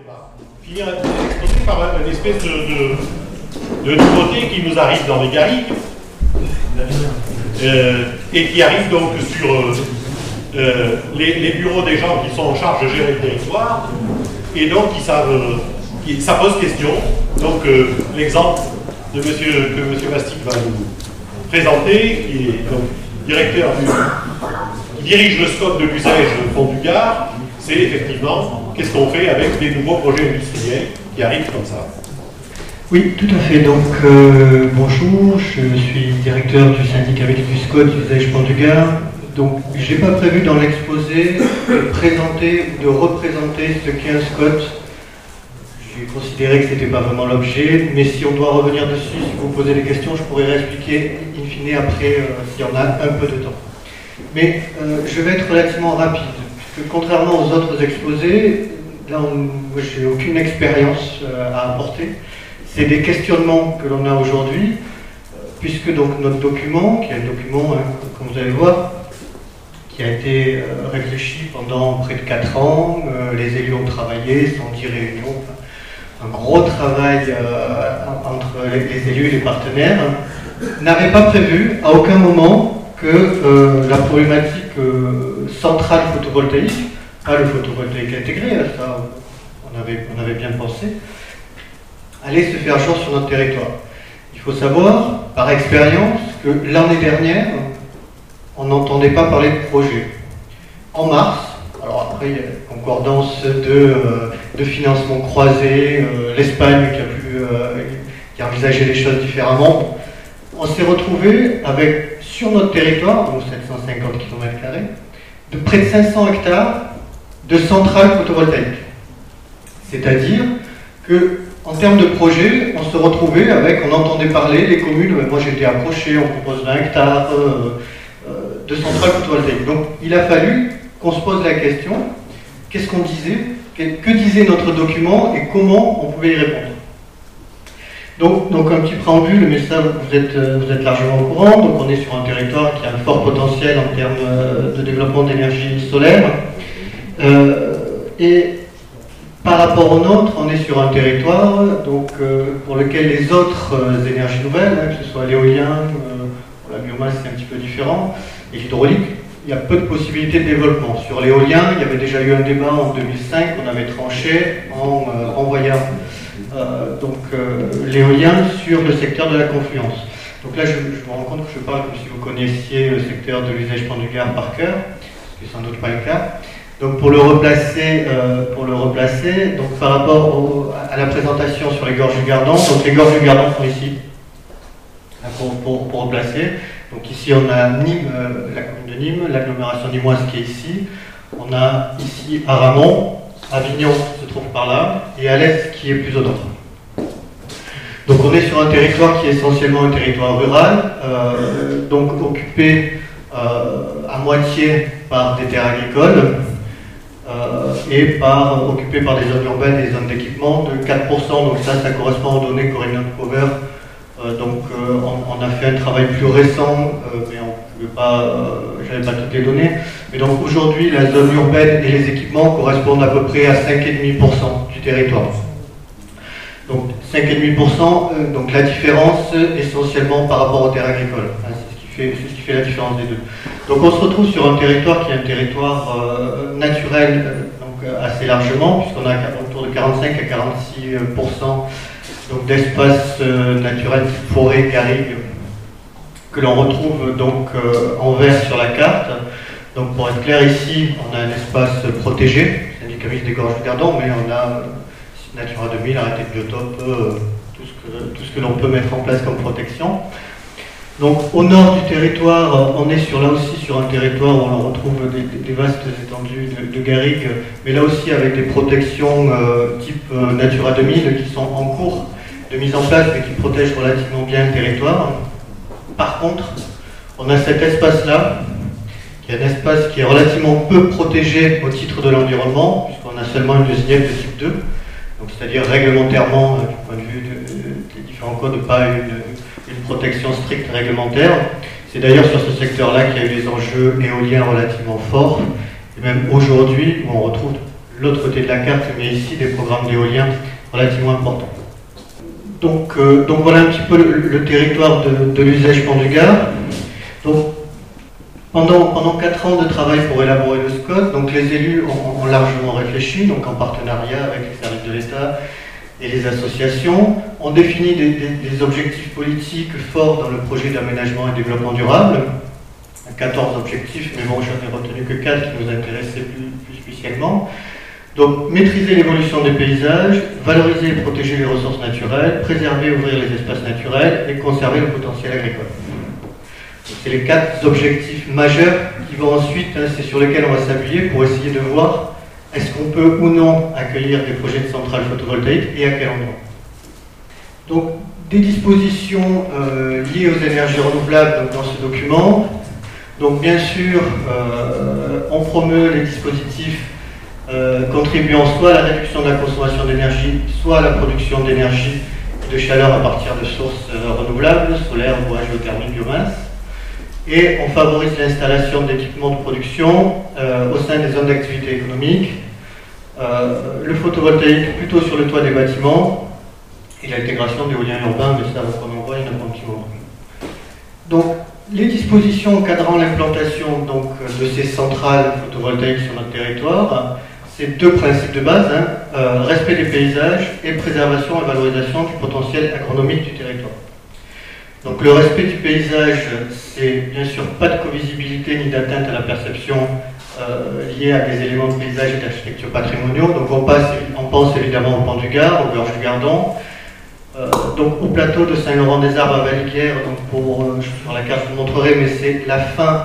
finir exposé par une espèce de nouveauté qui nous arrive dans les garrigues et qui arrive donc sur les bureaux des gens qui sont en charge de gérer le territoire et donc ça pose question. Donc l'exemple que M. Mastic va nous présenter, qui est donc directeur qui dirige le scope de l'usage Pont du Gard, c'est effectivement qu'est-ce qu'on fait avec des nouveaux projets industriels qui arrivent comme ça. Oui, tout à fait. Donc, bonjour, je suis directeur du syndicat mixte du SCOT usage Pont du Gard. Donc, je n'ai pas prévu dans l'exposé de présenter ou de représenter ce qu'est un SCOT. J'ai considéré que ce n'était pas vraiment l'objet, mais si on doit revenir dessus, si vous posez des questions, je pourrais réexpliquer in fine après s'il y en a un peu de temps. Mais je vais être relativement rapide, puisque contrairement aux autres exposés, là j'ai aucune expérience à apporter. C'est des questionnements que l'on a aujourd'hui, puisque donc notre document, qui est un document, comme vous allez voir, qui a été réfléchi pendant près de 4 ans, les élus ont travaillé, 110 réunions, un gros travail entre les élus et les partenaires, n'avait pas prévu à aucun moment que la problématique centrale photovoltaïque, pas le photovoltaïque intégré, ça on avait bien pensé, allait se faire jour sur notre territoire. Il faut savoir, par expérience, que l'année dernière, on n'entendait pas parler de projet. En mars, alors après il y a une concordance de financement croisé, l'Espagne qui a envisagé les choses différemment, on s'est retrouvé avec, sur notre territoire, donc 750 km², de près de 500 hectares de centrales photovoltaïques. C'est-à-dire que en termes de projet, on se retrouvait avec, on entendait parler, les communes, moi j'étais approché, on propose 20 hectares de centrales photovoltaïques. Donc il a fallu qu'on se pose la question, qu'est-ce qu'on disait, que disait notre document et comment on pouvait y répondre. Donc un petit préambule, mais ça vous êtes largement au courant, donc on est sur un territoire qui a un fort potentiel en termes de développement d'énergie solaire. Et par rapport au nôtre, on est sur un territoire donc, pour lequel les autres énergies nouvelles, que ce soit l'éolien, la biomasse c'est un petit peu différent, et l'hydraulique, il y a peu de possibilités de développement. Sur l'éolien, il y avait déjà eu un débat en 2005 qu'on avait tranché en envoyant l'éolien sur le secteur de la Confluence. Donc là, je me rends compte que je parle comme si vous connaissiez le secteur de l'usage Pont du Gard par cœur, ce qui n'est sans doute pas le cas. Donc pour le replacer, donc par rapport à la présentation sur les gorges du Gardon, donc les gorges du Gardon sont ici, pour replacer. Donc ici on a Nîmes, la commune de Nîmes, l'agglomération nîmoise qui est ici. On a ici Aramon, Avignon se trouve par là, et Alès qui est plus au nord. Donc on est sur un territoire qui est essentiellement un territoire rural, donc occupé à moitié par des terres agricoles, et occupé par des zones urbaines et des zones d'équipement de 4%, donc ça correspond aux données qu'aurait notre cover. On a fait un travail plus récent, mais j'avais pas toutes les données. Mais donc aujourd'hui, la zone urbaine et les équipements correspondent à peu près à 5,5% du territoire. Donc 5,5%, donc la différence essentiellement par rapport aux terres agricoles. Enfin, c'est ce qui fait la différence des deux. Donc on se retrouve sur un territoire qui est un territoire naturel, donc assez largement, puisqu'on a autour de 45 à 46% d'espaces naturels, forêts, garrigues, que l'on retrouve donc en vert sur la carte. Donc pour être clair, ici, on a un espace protégé, syndicat mixte des gorges du Gardon, mais on a Natura 2000, arrêté de biotope, tout ce que l'on peut mettre en place comme protection. Donc au nord du territoire, on est là aussi sur un territoire où on retrouve des vastes étendues de garrigues, mais là aussi avec des protections type Natura 2000 qui sont en cours de mise en place mais qui protègent relativement bien le territoire. Par contre, on a cet espace-là, qui est un espace qui est relativement peu protégé au titre de l'environnement, puisqu'on a seulement une SNIEF de type 2, donc c'est-à-dire réglementairement, du point de vue des différents codes, pas une protection stricte réglementaire. C'est d'ailleurs sur ce secteur-là qu'il y a eu des enjeux éoliens relativement forts, et même aujourd'hui où on retrouve l'autre côté de la carte, mais ici des programmes d'éolien relativement importants. Donc voilà un petit peu le territoire de l'usage Pont du Gard. Donc, pendant 4 ans de travail pour élaborer le SCOT, donc les élus ont largement réfléchi, donc en partenariat avec les services de l'État et les associations, ont défini des objectifs politiques forts dans le projet d'aménagement et développement durable. 14 objectifs, mais bon, j'en ai retenu que 4 qui nous intéressaient plus spécialement. Donc, maîtriser l'évolution des paysages, valoriser et protéger les ressources naturelles, préserver et ouvrir les espaces naturels et conserver le potentiel agricole. C'est les 4 objectifs majeurs qui vont ensuite, c'est sur lesquels on va s'appuyer pour essayer de voir est-ce qu'on peut ou non accueillir des projets de centrales photovoltaïques et à quel endroit. Donc, des dispositions liées aux énergies renouvelables dans ce document. Donc, bien sûr, on promeut les dispositifs contribuant soit à la réduction de la consommation d'énergie, soit à la production d'énergie et de chaleur à partir de sources renouvelables, solaire, bois, géothermie, biomasse. Et on favorise l'installation d'équipements de production au sein des zones d'activité économique, le photovoltaïque plutôt sur le toit des bâtiments et l'intégration d'éoliens urbains, mais ça on en voit, il y en a pas un petit moment. Donc, les dispositions encadrant l'implantation de ces centrales photovoltaïques sur notre territoire, c'est 2 principes de base, respect des paysages et préservation et valorisation du potentiel agronomique du territoire. Donc le respect du paysage, c'est bien sûr pas de covisibilité ni d'atteinte à la perception liée à des éléments de paysage et d'architecture patrimoniaux. Donc on pense évidemment au Pont du Gard, aux gorges du Gardon, donc au plateau de Saint-Laurent-des-Arbres à Valiguière. Donc sur la carte je vous montrerai, mais c'est la fin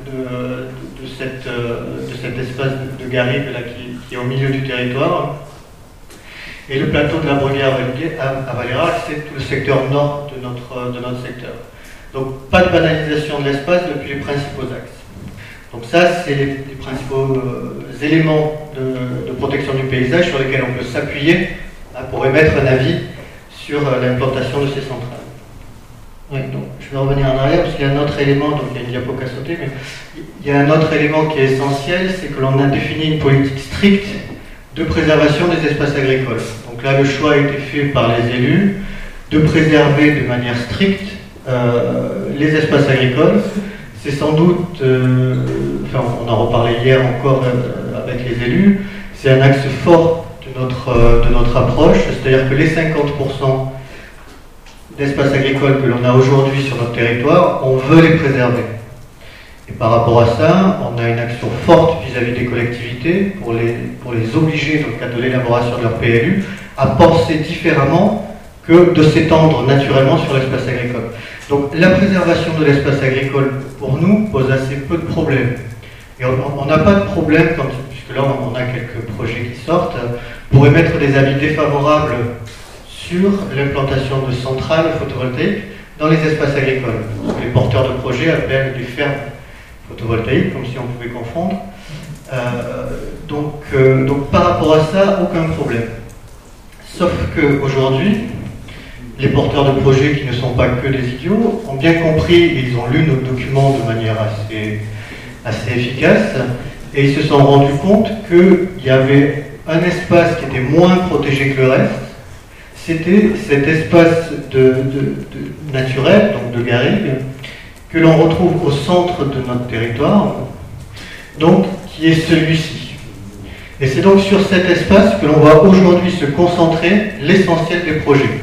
de cet espace de garrigue là, qui est au milieu du territoire. Et le plateau de la Bruyère à Valeyrac, c'est tout le secteur nord de notre secteur. Donc pas de banalisation de l'espace depuis les principaux axes. Donc ça, c'est les principaux éléments de protection du paysage sur lesquels on peut s'appuyer pour émettre un avis sur l'implantation de ces centrales. Oui, donc je vais revenir en arrière parce qu'il y a un autre élément, donc il y a une diapo qui a sauté, mais il y a un autre élément qui est essentiel, c'est que l'on a défini une politique stricte de préservation des espaces agricoles. Donc là, le choix a été fait par les élus de préserver de manière stricte les espaces agricoles. C'est sans doute, on en reparlait hier encore avec les élus, c'est un axe fort de notre approche, c'est-à-dire que les 50% d'espaces agricoles que l'on a aujourd'hui sur notre territoire, on veut les préserver. Et par rapport à ça, on a une action forte vis-à-vis des collectivités pour les obliger, dans le cadre de l'élaboration de leur PLU, à penser différemment que de s'étendre naturellement sur l'espace agricole. Donc la préservation de l'espace agricole, pour nous, pose assez peu de problèmes. Et on n'a pas de problème, puisque là on a quelques projets qui sortent, pour émettre des avis défavorables sur l'implantation de centrales photovoltaïques dans les espaces agricoles. Les porteurs de projets appellent des fermes photovoltaïques, comme si on pouvait confondre. Donc par rapport à ça, aucun problème. Sauf qu'aujourd'hui, les porteurs de projets qui ne sont pas que des idiots ont bien compris, et ils ont lu nos documents de manière assez efficace, et ils se sont rendus compte qu'il y avait un espace qui était moins protégé que le reste. C'était cet espace naturel, donc de garrigue, que l'on retrouve au centre de notre territoire, donc qui est celui-ci. Et c'est donc sur cet espace que l'on va aujourd'hui se concentrer l'essentiel des projets.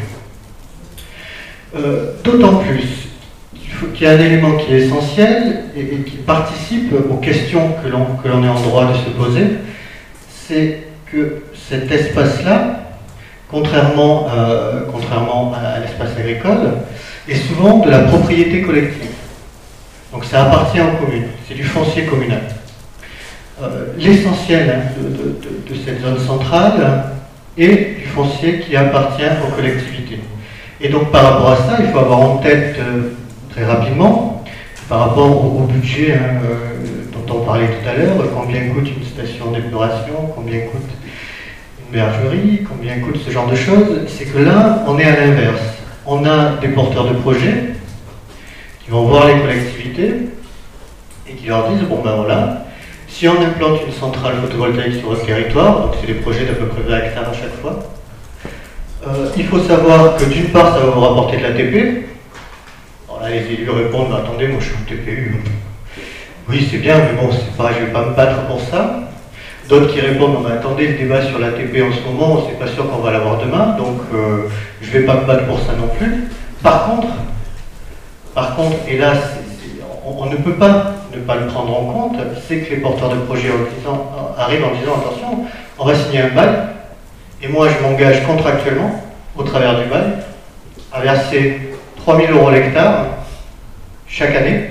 D'autant plus qu'il y a un élément qui est essentiel et qui participe aux questions que l'on est en droit de se poser, c'est que cet espace-là, contrairement à l'espace agricole, est souvent de la propriété collective. Donc ça appartient aux communes, c'est du foncier communal. L'essentiel de cette zone centrale est du foncier qui appartient aux collectivités. Et donc par rapport à ça, il faut avoir en tête très rapidement, par rapport au budget dont on parlait tout à l'heure, combien coûte une station d'épuration, combien coûte une bergerie, combien coûte ce genre de choses, c'est que là, on est à l'inverse. On a des porteurs de projets qui vont voir les collectivités et qui leur disent, bon ben voilà, Si on implante une centrale photovoltaïque sur votre territoire, donc c'est des projets d'à peu près 20 hectares à chaque fois, il faut savoir que d'une part, ça va vous rapporter de l'ATP. Alors là, les élus répondent, bah, attendez, moi je suis en TPU. Oui, c'est bien, mais bon, c'est pas, je ne vais pas me battre pour ça. D'autres qui répondent, non, mais attendez, le débat sur l'ATP en ce moment, c'est pas sûr qu'on va l'avoir demain, donc je ne vais pas me battre pour ça non plus. Par contre, et là, on ne peut pas ne pas le prendre en compte, c'est que les porteurs de projets arrivent en disant, attention, on va signer un bail, et moi je m'engage contractuellement, au travers du bail, à verser 3 000 € l'hectare chaque année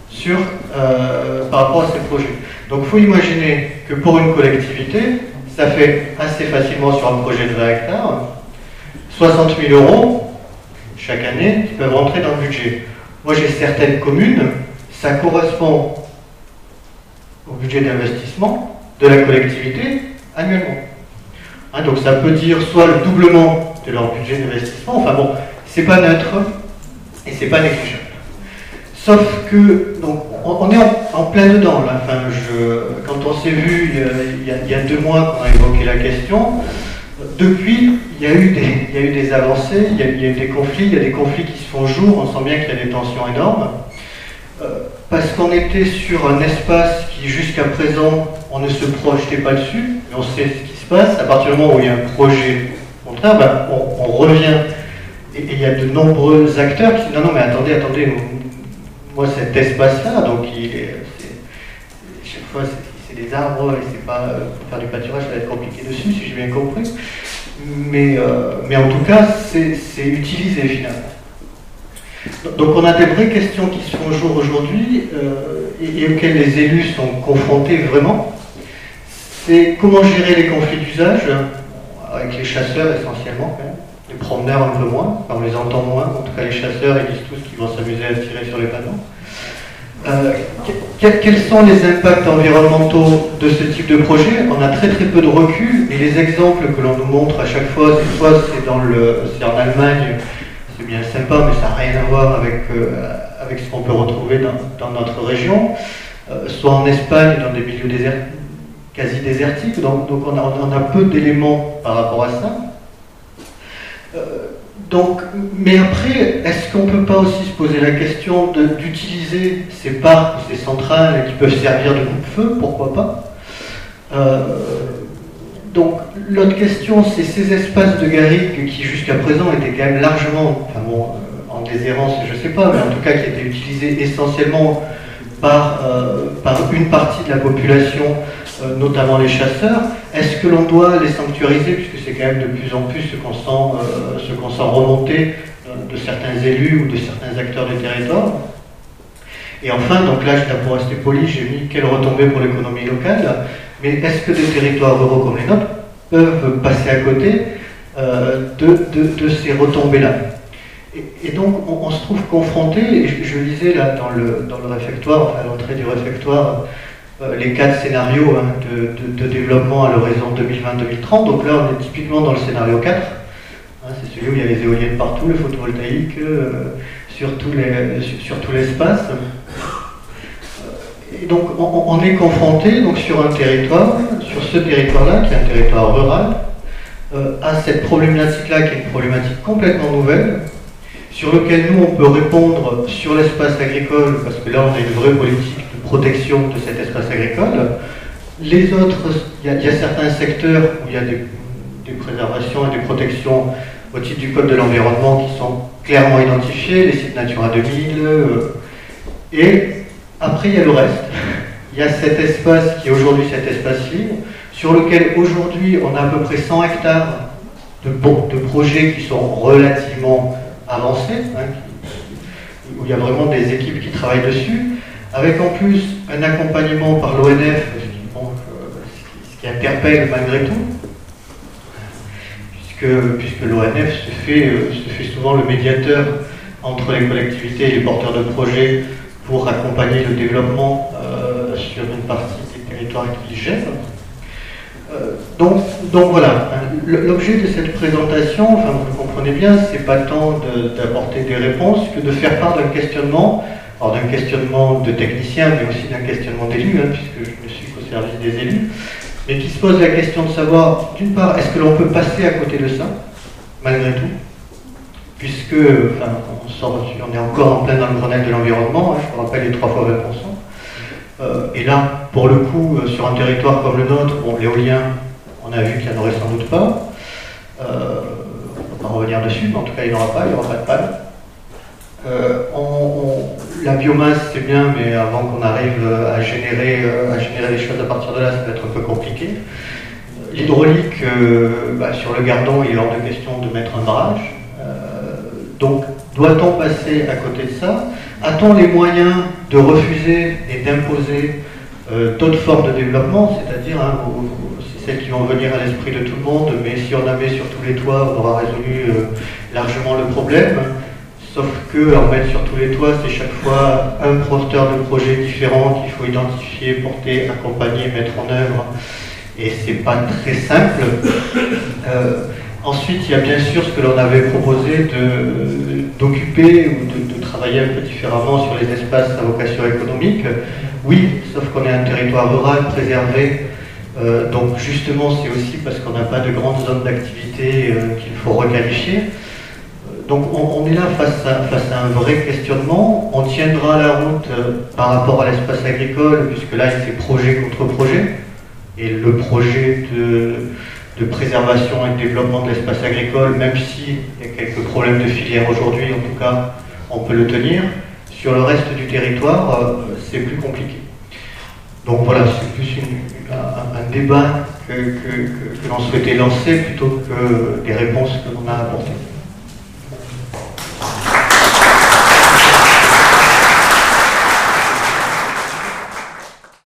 par rapport à ces projets. Donc il faut imaginer que pour une collectivité, ça fait assez facilement sur un projet de 20 hectares, 60 000 € chaque année qui peuvent rentrer dans le budget. Moi j'ai certaines communes, ça correspond au budget d'investissement de la collectivité annuellement. Hein, donc ça peut dire soit le doublement de leur budget d'investissement, enfin bon, c'est pas neutre et c'est pas négligeable. Sauf que, donc, on est en plein dedans là. Enfin, quand on s'est vu il y a 2 mois qu'on a évoqué la question, depuis il y a eu des avancées, il y a eu des conflits, il y a des conflits qui se font jour, on sent bien qu'il y a des tensions énormes. Parce qu'on était sur un espace qui jusqu'à présent on ne se projetait pas dessus, mais on sait ce qui se passe. À partir du moment où il y a un projet contraire, ben, on revient et il y a de nombreux acteurs qui disent non mais attendez, moi cet espace-là, donc chaque fois c'est des arbres et c'est pas pour faire du pâturage, ça va être compliqué dessus si j'ai bien compris, mais en tout cas c'est utilisé finalement. Donc on a des vraies questions qui se font au jour aujourd'hui et auxquelles les élus sont confrontés vraiment. C'est comment gérer les conflits d'usage, avec les chasseurs essentiellement, quand même. Les promeneurs un peu moins, on les entend moins, en tout cas les chasseurs ils disent tous qu'ils vont s'amuser à tirer sur les panneaux. Quels sont les impacts environnementaux de ce type de projet? On a très peu de recul et les exemples que l'on nous montre à chaque fois, soit c'est en Allemagne, c'est bien sympa, mais ça n'a rien à voir avec ce qu'on peut retrouver dans notre région, soit en Espagne, dans des milieux quasi désertiques, donc on a peu d'éléments par rapport à ça. Mais après, est-ce qu'on ne peut pas aussi se poser la question d'utiliser ces parcs ou ces centrales qui peuvent servir de coupe-feu, pourquoi pas? Donc l'autre question, c'est ces espaces de garrigue qui jusqu'à présent étaient quand même largement, enfin bon, en déshérence, je ne sais pas, mais en tout cas qui étaient utilisés essentiellement par une partie de la population, notamment les chasseurs. Est-ce que l'on doit les sanctuariser, puisque c'est quand même de plus en plus ce qu'on sent remonter de certains élus ou de certains acteurs du territoire? Et enfin, donc là, pour rester poli, j'ai mis quelle retombée pour l'économie locale, mais est-ce que des territoires ruraux comme les nôtres peuvent passer à côté de ces retombées-là? Et donc, on se trouve confronté, et je lisais là dans le réfectoire, à l'entrée du réfectoire, les 4 scénarios de développement à l'horizon 2020-2030. Donc là, on est typiquement dans le scénario 4. C'est celui où il y a les éoliennes partout, le photovoltaïque, sur tout l'espace. Et donc, on est confronté donc, sur ce territoire-là, qui est un territoire rural, à cette problématique-là, qui est une problématique complètement nouvelle, sur lequel nous, on peut répondre sur l'espace agricole, parce que là, on a une vraie politique de protection de cet espace agricole. Les autres, il y a certains secteurs où il y a des préservations et des protections au titre du Code de l'environnement qui sont clairement identifiés, les sites Natura 2000, et après, il y a le reste. Il y a cet espace qui est aujourd'hui cet espace libre, sur lequel aujourd'hui, on a à peu près 100 hectares de projets qui sont relativement avancés, où il y a vraiment des équipes qui travaillent dessus, avec en plus un accompagnement par l'ONF, ce qui interpelle malgré tout, puisque l'ONF se fait souvent le médiateur entre les collectivités et les porteurs de projets pour accompagner le développement sur une partie des territoires qu'ils gèrent. Donc voilà, l'objet de cette présentation, enfin vous le comprenez bien, c'est pas tant d'apporter des réponses que de faire part d'un questionnement, alors d'un questionnement de technicien, mais aussi d'un questionnement d'élu, puisque je ne suis qu'au service des élus, mais qui se pose la question de savoir, d'une part, est-ce que l'on peut passer à côté de ça, malgré tout, puisque, enfin, on est encore en plein dans le Grenelle de l'environnement, hein, je vous rappelle les 3 fois 20%. Et là, pour le coup, sur un territoire comme le nôtre, bon, l'éolien, on a vu qu'il n'y en aurait sans doute pas. On ne va pas revenir dessus, mais en tout cas, il n'y en aura pas, il n'y aura pas de panne. La biomasse, c'est bien, mais avant qu'on arrive à générer les choses à partir de là, ça va être un peu compliqué. L'hydraulique, sur le Gardon, il est hors de question de mettre un barrage. Donc, doit-on passer à côté de ça? A-t-on les moyens de refuser et d'imposer d'autres formes de développement, c'est-à-dire, c'est celles qui vont venir à l'esprit de tout le monde, mais si on en met sur tous les toits, on aura résolu largement le problème. Sauf que en mettre sur tous les toits, c'est chaque fois un porteur de projet différent qu'il faut identifier, porter, accompagner, mettre en œuvre. Et c'est pas très simple. Ensuite, il y a bien sûr ce que l'on avait proposé d'occuper ou de travailler un peu différemment sur les espaces à vocation économique. Oui, sauf qu'on est un territoire rural préservé. Donc justement, c'est aussi parce qu'on n'a pas de grandes zones d'activité qu'il faut requalifier. Donc on est là face à un vrai questionnement. On tiendra la route par rapport à l'espace agricole, puisque là c'est projet contre projet. Et le projet de préservation et de développement de l'espace agricole, même s'il y a quelques problèmes de filière aujourd'hui, en tout cas, on peut le tenir. Sur le reste du territoire, c'est plus compliqué. Donc voilà, c'est plus un débat que l'on souhaitait lancer plutôt que des réponses que l'on a apportées.